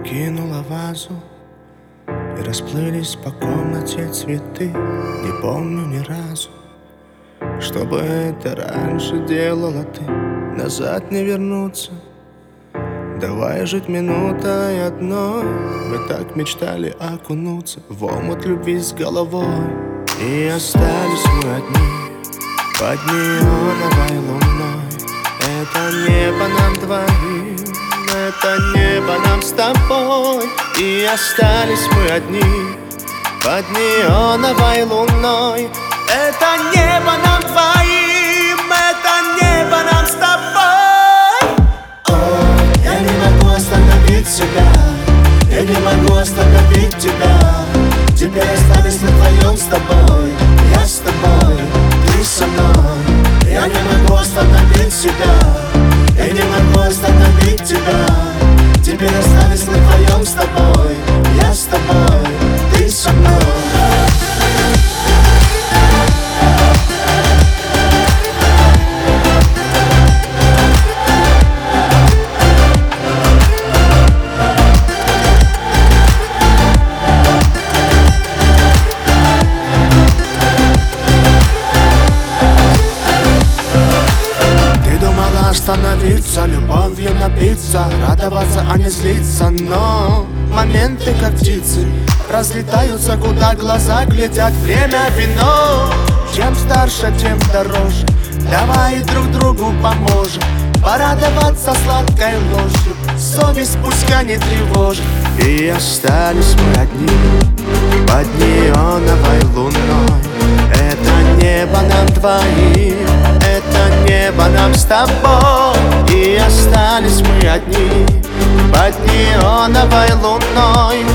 Опрокинула вазу, и расплылись по комнате цветы. Не помню ни разу, чтобы это раньше делала ты. Назад не вернуться, давай жить минутой одной. Мы так мечтали окунуться в омут любви с головой. И остались мы одни под неоновой луной. Это небо нам двоим, это небо нам с тобой. И остались мы одни под неоновой луной. Это небо нам двоим, это небо нам с тобой. О, я не могу остановить себя, я не могу остановить тебя. Теперь остались мы вдвоем с тобой. Я с тобой, ты со мной. Я не могу остановить себя, я не могу остановить тебя. Теперь остались мы вдвоем с тобой. Я с тобой, ты со мной. Остановиться, любовью напиться, радоваться, а не злиться. Но моменты, как птицы, разлетаются, куда глаза глядят. Время вино, чем старше, тем дороже. Давай друг другу поможем порадоваться сладкой ложью. Совесть пускай не тревожит. И остались мы одни под неоновой луной. Это небо нам двоим, это небо нам с тобой. И остались мы одни под неоновой луной.